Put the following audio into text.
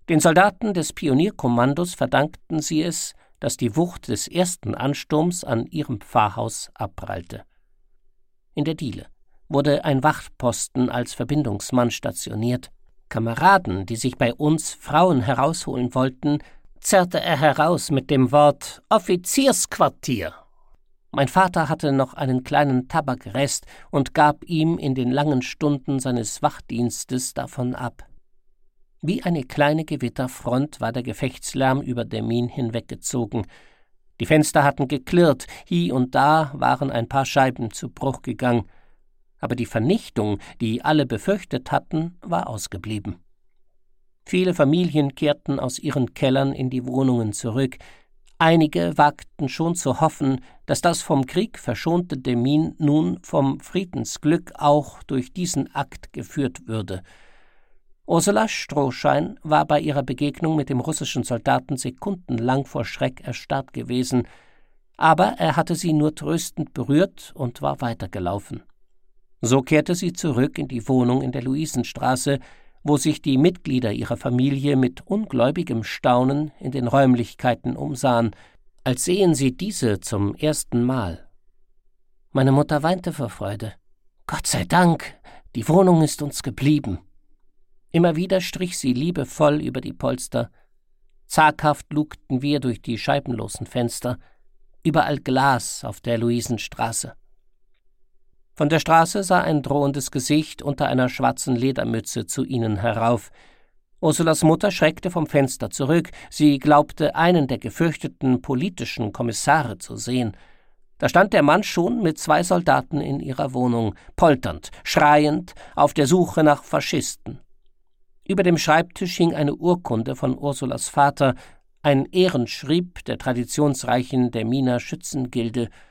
Den Soldaten des Pionierkommandos verdankten sie es, dass die Wucht des ersten Ansturms an ihrem Pfarrhaus abprallte. In der Diele wurde ein Wachposten als Verbindungsmann stationiert. Kameraden, die sich bei uns Frauen herausholen wollten, zerrte er heraus mit dem Wort »Offiziersquartier«. Mein Vater hatte noch einen kleinen Tabakrest und gab ihm in den langen Stunden seines Wachdienstes davon ab. Wie eine kleine Gewitterfront war der Gefechtslärm über Demmin hinweggezogen. Die Fenster hatten geklirrt, hie und da waren ein paar Scheiben zu Bruch gegangen. Aber die Vernichtung, die alle befürchtet hatten, war ausgeblieben. Viele Familien kehrten aus ihren Kellern in die Wohnungen zurück. Einige wagten schon zu hoffen, dass das vom Krieg verschonte Demmin nun vom Friedensglück auch durch diesen Akt geführt würde. Ursula Strohschein war bei ihrer Begegnung mit dem russischen Soldaten sekundenlang vor Schreck erstarrt gewesen, aber er hatte sie nur tröstend berührt und war weitergelaufen. So kehrte sie zurück in die Wohnung in der Luisenstraße, wo sich die Mitglieder ihrer Familie mit ungläubigem Staunen in den Räumlichkeiten umsahen, als sehen sie diese zum ersten Mal. Meine Mutter weinte vor Freude. »Gott sei Dank, die Wohnung ist uns geblieben.« Immer wieder strich sie liebevoll über die Polster. Zaghaft lugten wir durch die scheibenlosen Fenster. Überall Glas auf der Luisenstraße. Von der Straße sah ein drohendes Gesicht unter einer schwarzen Ledermütze zu ihnen herauf. Ursulas Mutter schreckte vom Fenster zurück. Sie glaubte, einen der gefürchteten politischen Kommissare zu sehen. Da stand der Mann schon mit 2 Soldaten in ihrer Wohnung, polternd, schreiend, auf der Suche nach Faschisten. Über dem Schreibtisch hing eine Urkunde von Ursulas Vater, ein Ehrenschrieb der traditionsreichen Deminer Schützengilde,